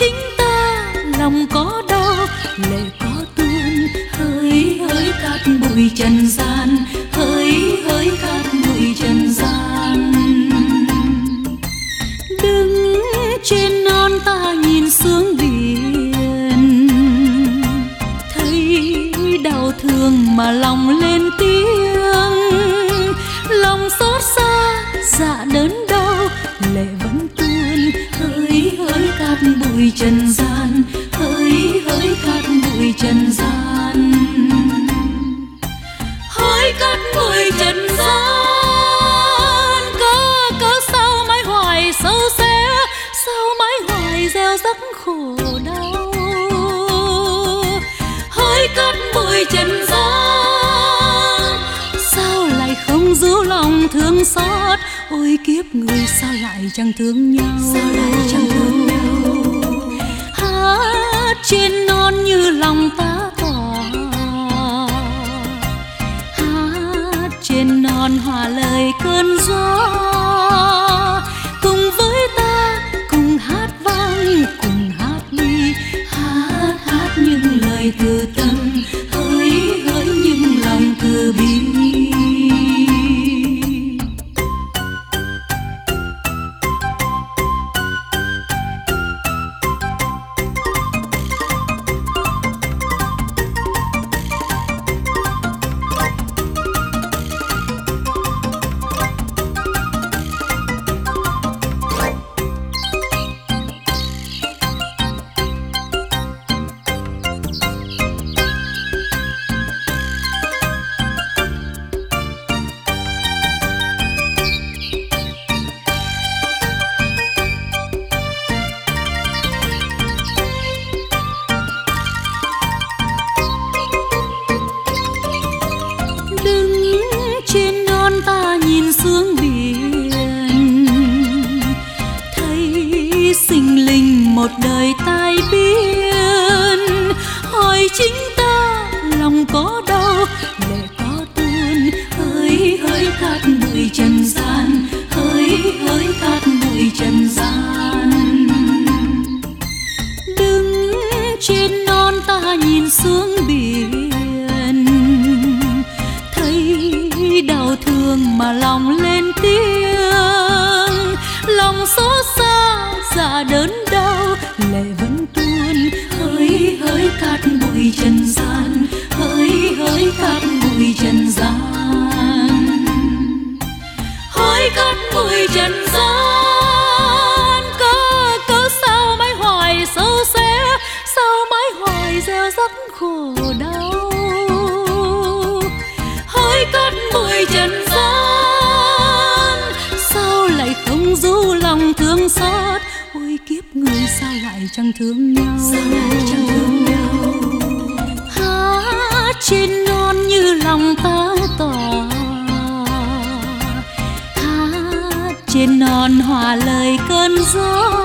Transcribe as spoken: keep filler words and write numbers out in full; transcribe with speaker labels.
Speaker 1: chính ta lòng có đâu lệ có tuôn, hỡi hỡi cát bụi trần gian, hỡi hỡi cát bụi trần gian. Đứng trên non ta nhìn xuống biển, thấy đau thương mà lòng lên tiếng, lòng xót xa dạ đớn đau lệ vẫn tuôn, hỡi hỡi cát bụi trần gian, hỡi hỡi cát bụi trần gian, hỡi cát bụi trần gian. Cớ cớ sao mãi hoài sâu xé, sao mãi hoài gieo rắc khổ đau, hỡi cát bụi trần gian, sao lại không giữ lòng thương xót. Ôi kiếp người sao lại chẳng thương nhau, sao lại chẳng thương nhau. Hát trên non như lòng ta tỏa, hát trên non hòa lời cơn gió, cùng với ta cùng hát vang cùng hát đi, hát hát những lời từ tâm, hỡi hỡi những lòng từ bi. Ta nhìn xuống biển, thấy sinh linh một đời tai biến, hỏi chính ta lòng có đâu lệ có tuôn, hỡi hỡi cát bụi trần gian, hỡi hỡi cát bụi trần gian. Đứng trên non ta nhìn xuống biển, đau thương mà lòng lên tiếng, lòng xót xa dạ đớn đau lệ vẫn tuôn, hỡi hỡi cát bụi trần gian, hỡi hỡi cát bụi trần gian, hỡi cát bụi trần gian. Cớ cớ sao mãi hoài sâu xé, sao mãi hoài gieo rắc khổ đau, hỡi cát bụi trần gian, sao lại không giữ lòng thương xót. Ôi kiếp người sao lại chẳng thương nhau, sao lại chẳng thương nhau. Hát trên non như lòng ta tỏa, hát trên non hòa lời cơn gió,